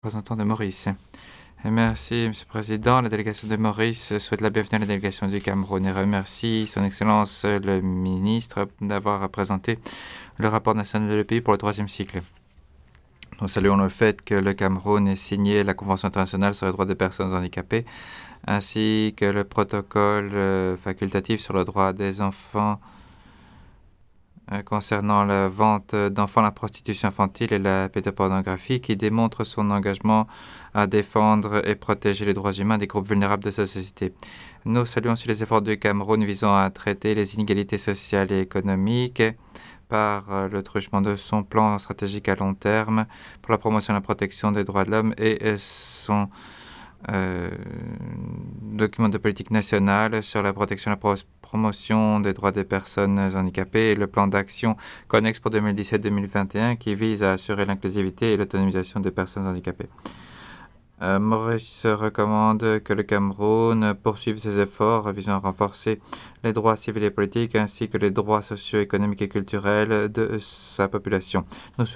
Représentant de Maurice. Merci, Monsieur le Président. La délégation de Maurice souhaite la bienvenue à la délégation du Cameroun et remercie Son Excellence le ministre d'avoir présenté le rapport national de le pays pour le 3e cycle. Nous saluons le fait que le Cameroun ait signé la Convention internationale sur les droits des personnes handicapées, ainsi que le protocole facultatif sur le droit des enfants concernant la vente d'enfants, la prostitution infantile et la pédopornographie, qui démontre son engagement à défendre et protéger les droits humains des groupes vulnérables de sa société. Nous saluons aussi les efforts du Cameroun visant à traiter les inégalités sociales et économiques par le truchement de son plan stratégique à long terme pour la promotion et la protection des droits de l'homme et son document de politique nationale sur la protection et la promotion des droits des personnes handicapées et le plan d'action connexe pour 2017-2021 qui vise à assurer l'inclusivité et l'autonomisation des personnes handicapées. Maurice recommande que le Cameroun poursuive ses efforts visant à renforcer les droits civils et politiques ainsi que les droits socio-économiques et culturels de sa population. Nous